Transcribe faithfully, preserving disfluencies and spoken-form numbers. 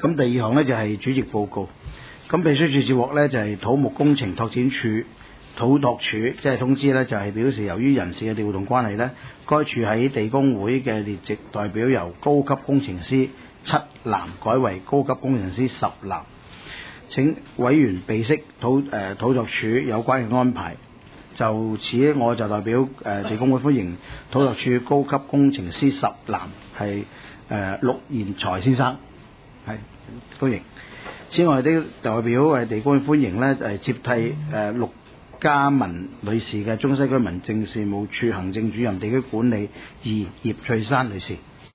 咁第二項呢，就係、是、主席報告。咁秘書處接獲呢，就係、是、土木工程拓展處土拓處即係通知呢，就係、是、表示由於人事嘅調動關係呢，該處喺地工會嘅列席代表由高級工程師七男改為高級工程師十男，請委員備悉土誒、呃、土拓處有關嘅安排。就此，我就代表誒、呃、地工會歡迎土拓處高級工程師十男係誒陸賢才先生，係歡迎。此外，啲代表誒地工會歡迎呢誒接替誒陸嘉文女士嘅中西區民政事務處行政主任地區管理二葉翠珊女士。